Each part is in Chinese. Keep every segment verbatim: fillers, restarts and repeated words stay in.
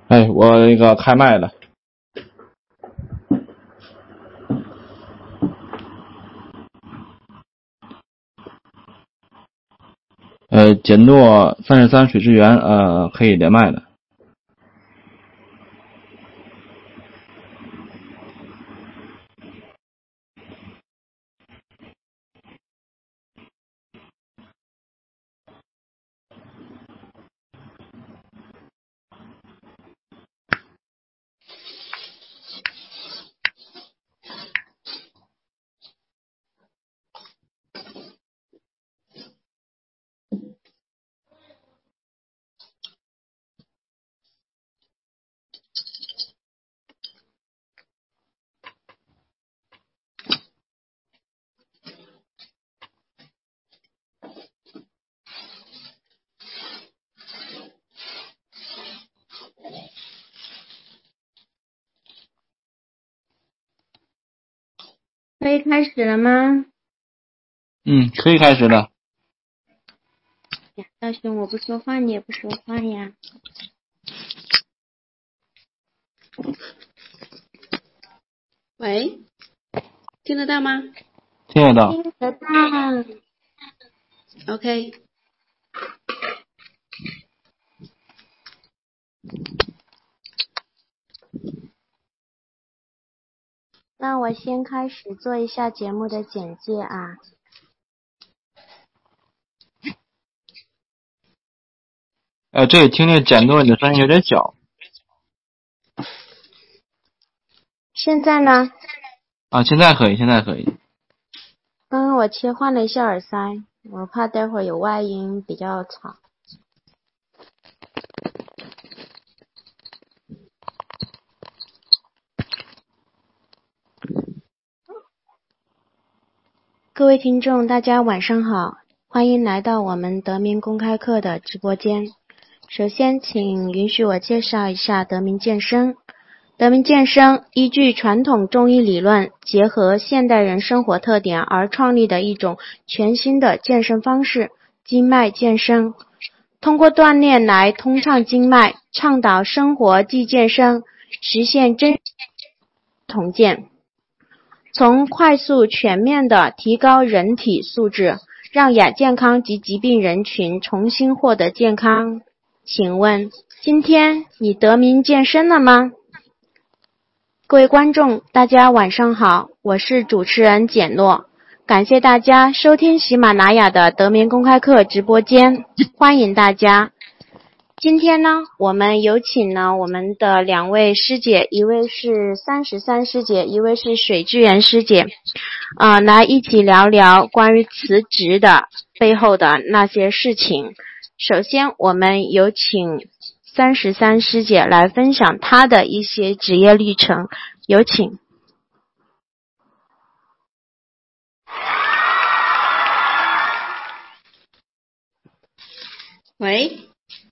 哎，我那个开麦了。呃，简诺三十三水之源，呃，可以连麦了。 可以开始了吗？ 嗯，可以开始了。 呀，大雄，我不说话，你也不说话呀。 喂，听得到吗？ 听得到。 听得到。 OK。 那我先开始做一下节目的简介啊。 呃，这里听听简诺你的声音有点小。 现在呢？ 啊，现在可以，现在可以。 刚刚我切换了一下耳塞，我怕待会儿有外音比较吵。各位听众，大家晚上好，欢迎来到我们德明公开课的直播间。首先，请允许我介绍一下德明健身。德明健身依据传统中医理论，结合现代人生活特点而创立的一种全新的健身方式——经脉健身。通过锻炼来通畅经脉，倡导生活即健身，实现真同健。从快速全面地提高人体素质，让亚健康及疾病人群重新获得健康。请问，今天你得名健身了吗？各位观众，大家晚上好，我是主持人简诺，感谢大家收听喜马拉雅的德明公开课直播间，欢迎大家。今天呢，我们有请了我们的两位师姐，一位是三十三师姐，一位是水之源师姐，呃，来一起聊聊关于辞职的背后的那些事情。首先，我们有请三十三师姐来分享她的一些职业历程，有请。 喂，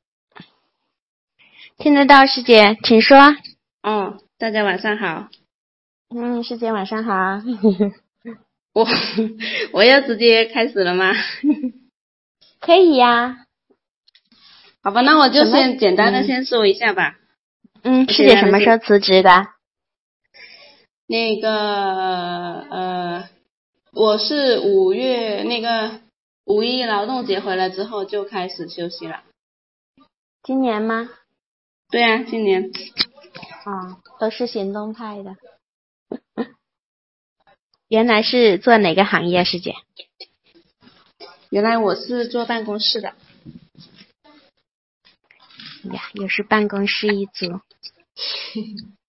听得到，师姐，请说。 哦，大家晚上好。 嗯，师姐晚上好。 我我要直接开始了吗？ 可以呀。 好吧，那我就先简单的先说一下吧。 嗯，师姐什么时候辞职的？ 那个呃，我是五月那个五一劳动节回来之后就开始休息了。 今年吗？ 对啊，今年。 哦，都是行动派的。原来是做哪个行业，师姐？ 原来我是做办公室的。 呀，又是办公室一族。